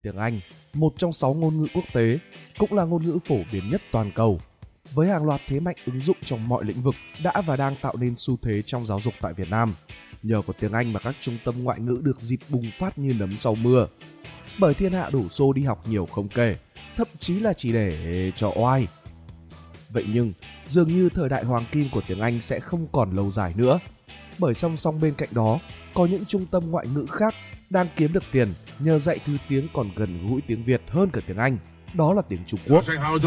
Tiếng Anh, một trong 6 ngôn ngữ quốc tế, cũng là ngôn ngữ phổ biến nhất toàn cầu. Với hàng loạt thế mạnh ứng dụng trong mọi lĩnh vực đã và đang tạo nên xu thế trong giáo dục tại Việt Nam. Nhờ có tiếng Anh mà các trung tâm ngoại ngữ được dịp bùng phát như nấm sau mưa. Bởi thiên hạ đổ xô đi học nhiều không kể, thậm chí là chỉ để cho oai. Vậy nhưng, dường như thời đại hoàng kim của tiếng Anh sẽ không còn lâu dài nữa. Bởi song song bên cạnh đó, có những trung tâm ngoại ngữ khác đang kiếm được tiền nhờ dạy thứ tiếng còn gần gũi tiếng Việt hơn cả tiếng Anh. Đó là tiếng Trung Quốc.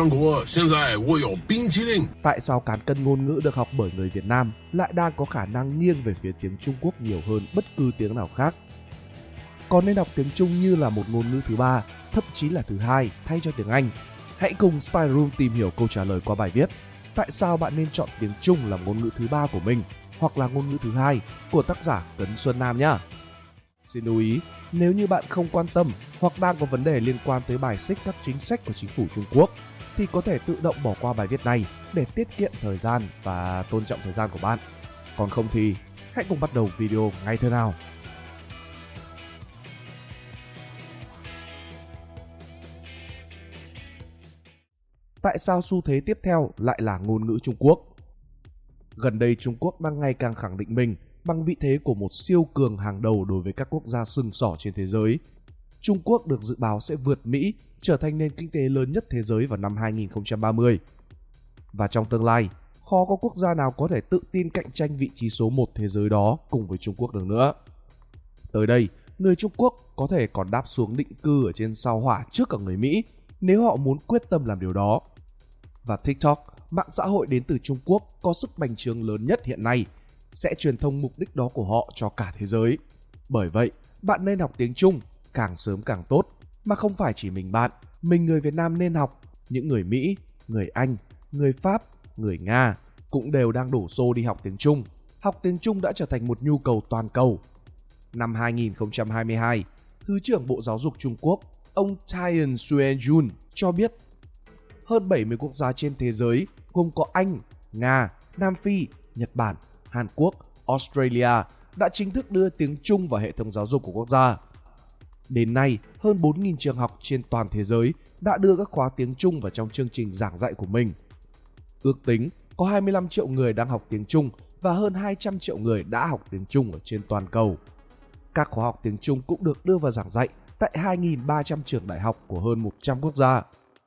Tại sao cán cân ngôn ngữ được học bởi người Việt Nam lại đang có khả năng nghiêng về phía tiếng Trung Quốc nhiều hơn bất cứ tiếng nào khác? Còn nên học tiếng Trung như là một ngôn ngữ thứ ba, thậm chí là thứ hai thay cho tiếng Anh? Hãy cùng Spy Room tìm hiểu câu trả lời qua bài viết Tại sao bạn nên chọn tiếng Trung làm ngôn ngữ thứ ba của mình hoặc là ngôn ngữ thứ hai của tác giả Cấn Xuân Nam nhé. Xin lưu ý, nếu như bạn không quan tâm hoặc đang có vấn đề liên quan tới bài xích các chính sách của chính phủ Trung Quốc thì có thể tự động bỏ qua bài viết này để tiết kiệm thời gian và tôn trọng thời gian của bạn. Còn không thì hãy cùng bắt đầu video ngay thôi nào. Tại sao xu thế tiếp theo lại là ngôn ngữ Trung Quốc? Gần đây Trung Quốc đang ngày càng khẳng định mình bằng vị thế của một siêu cường hàng đầu đối với các quốc gia sừng sỏ trên thế giới. Trung Quốc được dự báo sẽ vượt Mỹ trở thành nền kinh tế lớn nhất thế giới vào năm 2030. Và trong tương lai, khó có quốc gia nào có thể tự tin cạnh tranh vị trí số 1 thế giới đó cùng với Trung Quốc được nữa. Tới đây, người Trung Quốc có thể còn đáp xuống định cư ở trên sao Hỏa trước cả người Mỹ nếu họ muốn quyết tâm làm điều đó. Và TikTok, mạng xã hội đến từ Trung Quốc có sức bành trướng lớn nhất hiện nay, sẽ truyền thông mục đích đó của họ cho cả thế giới. Bởi vậy, bạn nên học tiếng Trung càng sớm càng tốt, mà không phải chỉ mình người Việt Nam nên học, những người Mỹ, người Anh, người Pháp, người Nga cũng đều đang đổ xô đi học tiếng Trung. Học tiếng Trung đã trở thành một nhu cầu toàn cầu. Năm 2022, Thứ trưởng Bộ Giáo dục Trung Quốc, ông Tian Xuejun cho biết hơn 70 quốc gia trên thế giới gồm có Anh, Nga, Nam Phi, Nhật Bản, Hàn Quốc, Australia đã chính thức đưa tiếng Trung vào hệ thống giáo dục của quốc gia. Đến nay, hơn 4.000 trường học trên toàn thế giới đã đưa các khóa tiếng Trung vào trong chương trình giảng dạy của mình. Ước tính có 25 triệu người đang học tiếng Trung và hơn 200 triệu người đã học tiếng Trung ở trên toàn cầu. Các khóa học tiếng Trung cũng được đưa vào giảng dạy tại 2.300 trường đại học của hơn 100 quốc gia.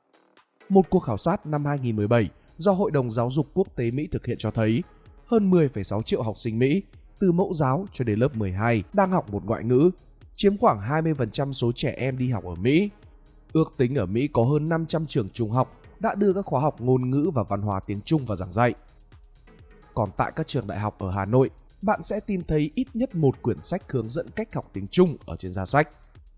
Một cuộc khảo sát năm 2017 do Hội đồng Giáo dục Quốc tế Mỹ thực hiện cho thấy hơn 10,6 triệu học sinh Mỹ từ mẫu giáo cho đến lớp 12 đang học một ngoại ngữ, chiếm khoảng 20% số trẻ em đi học ở Mỹ. Ước tính ở Mỹ có hơn 500 trường trung học đã đưa các khóa học ngôn ngữ và văn hóa tiếng Trung vào giảng dạy. Còn tại các trường đại học ở Hà Nội, bạn sẽ tìm thấy ít nhất một quyển sách hướng dẫn cách học tiếng Trung ở trên giá sách.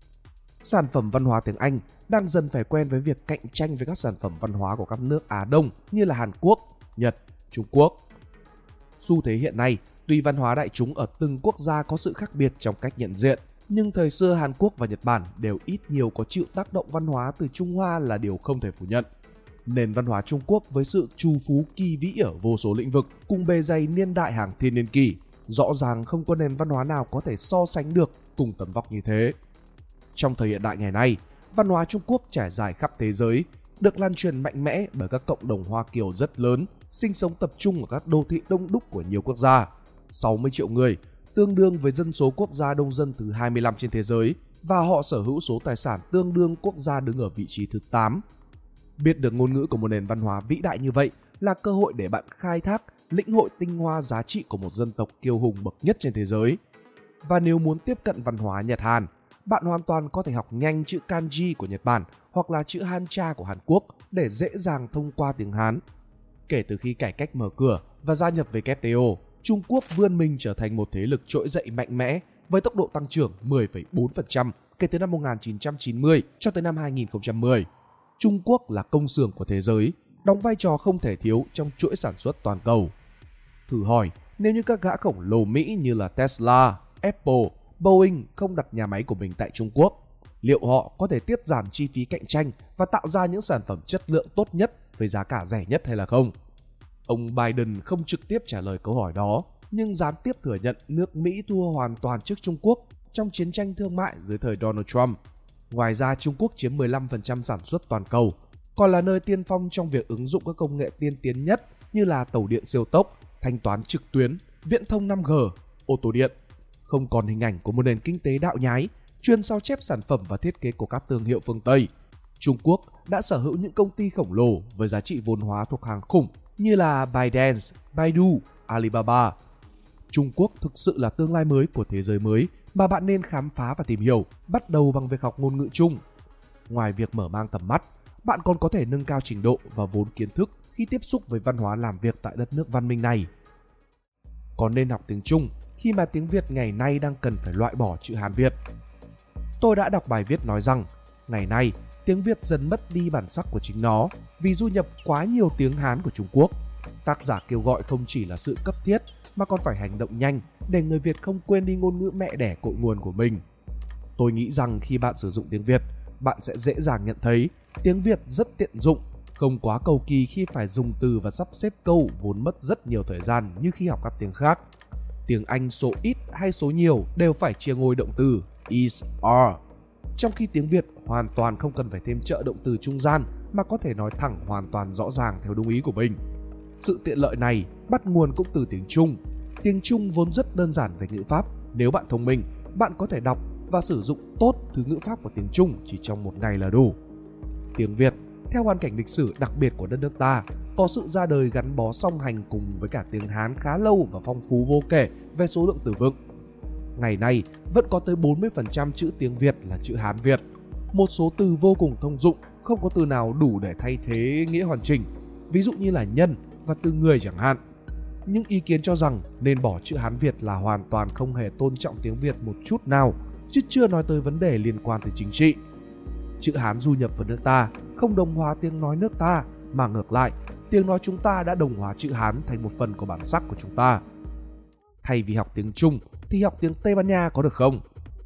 Sản phẩm văn hóa tiếng Anh đang dần phải quen với việc cạnh tranh với các sản phẩm văn hóa của các nước Á Đông như là Hàn Quốc, Nhật, Trung Quốc. Xu thế hiện nay, tuy văn hóa đại chúng ở từng quốc gia có sự khác biệt trong cách nhận diện, nhưng thời xưa Hàn Quốc và Nhật Bản đều ít nhiều có chịu tác động văn hóa từ Trung Hoa là điều không thể phủ nhận. Nền văn hóa Trung Quốc với sự trù phú kỳ vĩ ở vô số lĩnh vực cùng bề dày niên đại hàng thiên niên kỷ, rõ ràng không có nền văn hóa nào có thể so sánh được cùng tầm vóc như thế. Trong thời hiện đại ngày nay, văn hóa Trung Quốc trải dài khắp thế giới, được lan truyền mạnh mẽ bởi các cộng đồng Hoa Kiều rất lớn, sinh sống tập trung ở các đô thị đông đúc của nhiều quốc gia. 60 triệu người, tương đương với dân số quốc gia đông dân thứ 25 trên thế giới, và họ sở hữu số tài sản tương đương quốc gia đứng ở vị trí thứ 8. Biết được ngôn ngữ của một nền văn hóa vĩ đại như vậy là cơ hội để bạn khai thác, lĩnh hội tinh hoa giá trị của một dân tộc kiêu hùng bậc nhất trên thế giới. Và nếu muốn tiếp cận văn hóa Nhật Hàn, bạn hoàn toàn có thể học nhanh chữ kanji của Nhật Bản hoặc là chữ Hanja của Hàn Quốc để dễ dàng thông qua tiếng Hán. Kể từ khi cải cách mở cửa và gia nhập WTO, Trung Quốc vươn mình trở thành một thế lực trỗi dậy mạnh mẽ với tốc độ tăng trưởng 10,4% kể từ năm 1990 cho tới năm 2010. Trung Quốc là công xưởng của thế giới, đóng vai trò không thể thiếu trong chuỗi sản xuất toàn cầu. Thử hỏi, nếu như các gã khổng lồ Mỹ như là Tesla, Apple, Boeing không đặt nhà máy của mình tại Trung Quốc, liệu họ có thể tiết giảm chi phí cạnh tranh và tạo ra những sản phẩm chất lượng tốt nhất với giá cả rẻ nhất hay là không? Ông Biden không trực tiếp trả lời câu hỏi đó, nhưng gián tiếp thừa nhận nước Mỹ thua hoàn toàn trước Trung Quốc trong chiến tranh thương mại dưới thời Donald Trump. Ngoài ra, Trung Quốc chiếm 15% sản xuất toàn cầu, còn là nơi tiên phong trong việc ứng dụng các công nghệ tiên tiến nhất như là tàu điện siêu tốc, thanh toán trực tuyến, viễn thông 5G, ô tô điện. Không còn hình ảnh của một nền kinh tế đạo nhái, chuyên sao chép sản phẩm và thiết kế của các thương hiệu phương Tây. Trung Quốc đã sở hữu những công ty khổng lồ với giá trị vốn hóa thuộc hàng khủng như là ByteDance, Baidu, Alibaba. Trung Quốc thực sự là tương lai mới của thế giới mới mà bạn nên khám phá và tìm hiểu, bắt đầu bằng việc học ngôn ngữ Trung. Ngoài việc mở mang tầm mắt, bạn còn có thể nâng cao trình độ và vốn kiến thức khi tiếp xúc với văn hóa làm việc tại đất nước văn minh này. Còn nên học tiếng Trung khi mà tiếng Việt ngày nay đang cần phải loại bỏ chữ Hán Việt. Tôi đã đọc bài viết nói rằng, ngày nay tiếng Việt dần mất đi bản sắc của chính nó vì du nhập quá nhiều tiếng Hán của Trung Quốc. Tác giả kêu gọi không chỉ là sự cấp thiết mà còn phải hành động nhanh để người Việt không quên đi ngôn ngữ mẹ đẻ cội nguồn của mình. Tôi nghĩ rằng khi bạn sử dụng tiếng Việt, bạn sẽ dễ dàng nhận thấy tiếng Việt rất tiện dụng, không quá cầu kỳ khi phải dùng từ và sắp xếp câu vốn mất rất nhiều thời gian như khi học các tiếng khác. Tiếng Anh số ít hay số nhiều đều phải chia ngôi động từ is, are. Trong khi tiếng Việt hoàn toàn không cần phải thêm trợ động từ trung gian mà có thể nói thẳng hoàn toàn rõ ràng theo đúng ý của mình. Sự tiện lợi này bắt nguồn cũng từ tiếng Trung. Tiếng Trung vốn rất đơn giản về ngữ pháp. Nếu bạn thông minh, bạn có thể đọc và sử dụng tốt thứ ngữ pháp của tiếng Trung chỉ trong một ngày là đủ. Tiếng Việt, theo hoàn cảnh lịch sử đặc biệt của đất nước ta, có sự ra đời gắn bó song hành cùng với cả tiếng Hán khá lâu và phong phú vô kể về số lượng từ vựng. Ngày nay, vẫn có tới 40% chữ tiếng Việt là chữ Hán Việt. Một số từ vô cùng thông dụng, không có từ nào đủ để thay thế nghĩa hoàn chỉnh, ví dụ như là nhân và từ người chẳng hạn. Những ý kiến cho rằng nên bỏ chữ Hán Việt là hoàn toàn không hề tôn trọng tiếng Việt một chút nào, chứ chưa nói tới vấn đề liên quan tới chính trị. Chữ Hán du nhập vào nước ta không đồng hóa tiếng nói nước ta, mà ngược lại, tiếng nói chúng ta đã đồng hóa chữ Hán thành một phần của bản sắc của chúng ta. Thay vì học tiếng Trung thì học tiếng Tây Ban Nha có được không?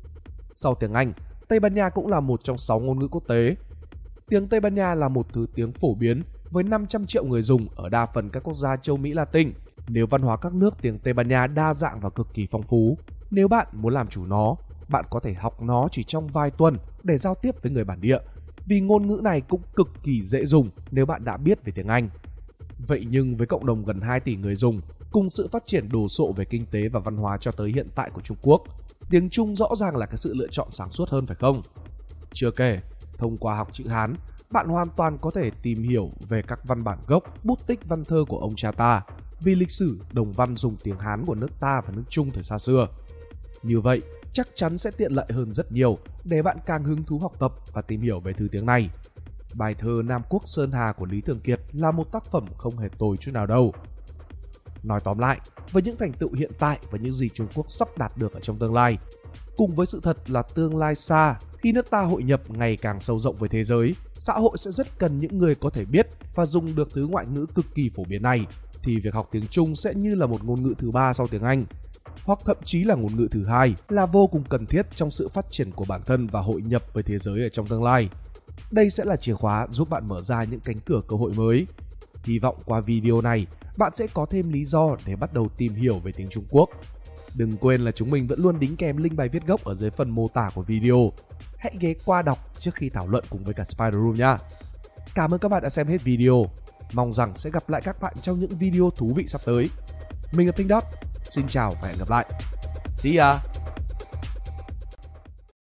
Sau tiếng Anh, Tây Ban Nha cũng là một trong 6 ngôn ngữ quốc tế. Tiếng Tây Ban Nha là một thứ tiếng phổ biến với 500 triệu người dùng ở đa phần các quốc gia châu Mỹ Latin. Nếu văn hóa các nước tiếng Tây Ban Nha đa dạng và cực kỳ phong phú, nếu bạn muốn làm chủ nó, bạn có thể học nó chỉ trong vài tuần để giao tiếp với người bản địa, vì ngôn ngữ này cũng cực kỳ dễ dùng nếu bạn đã biết về tiếng Anh. Vậy nhưng với cộng đồng gần 2 tỷ người dùng, cùng sự phát triển đồ sộ về kinh tế và văn hóa cho tới hiện tại của Trung Quốc, tiếng Trung rõ ràng là cái sự lựa chọn sáng suốt hơn phải không? Chưa kể, thông qua học chữ Hán, bạn hoàn toàn có thể tìm hiểu về các văn bản gốc, bút tích văn thơ của ông cha ta, vì lịch sử đồng văn dùng tiếng Hán của nước ta và nước Trung thời xa xưa. Như vậy, chắc chắn sẽ tiện lợi hơn rất nhiều để bạn càng hứng thú học tập và tìm hiểu về thứ tiếng này. Bài thơ Nam Quốc Sơn Hà của Lý Thường Kiệt là một tác phẩm không hề tồi chút nào đâu. Nói tóm lại, với những thành tựu hiện tại và những gì Trung Quốc sắp đạt được ở trong tương lai, cùng với sự thật là tương lai xa, khi nước ta hội nhập ngày càng sâu rộng với thế giới, xã hội sẽ rất cần những người có thể biết và dùng được thứ ngoại ngữ cực kỳ phổ biến này, thì việc học tiếng Trung sẽ như là một ngôn ngữ thứ ba sau tiếng Anh, hoặc thậm chí là ngôn ngữ thứ hai, là vô cùng cần thiết trong sự phát triển của bản thân và hội nhập với thế giới ở trong tương lai. Đây sẽ là chìa khóa giúp bạn mở ra những cánh cửa cơ hội mới. Hy vọng qua video này, bạn sẽ có thêm lý do để bắt đầu tìm hiểu về tiếng Trung Quốc. Đừng quên là chúng mình vẫn luôn đính kèm link bài viết gốc ở dưới phần mô tả của video. Hãy ghé qua đọc trước khi thảo luận cùng với cả Spider Room nha. Cảm ơn các bạn đã xem hết video. Mong rằng sẽ gặp lại các bạn trong những video thú vị sắp tới. Mình là Pink Dot. Xin chào và hẹn gặp lại. See ya!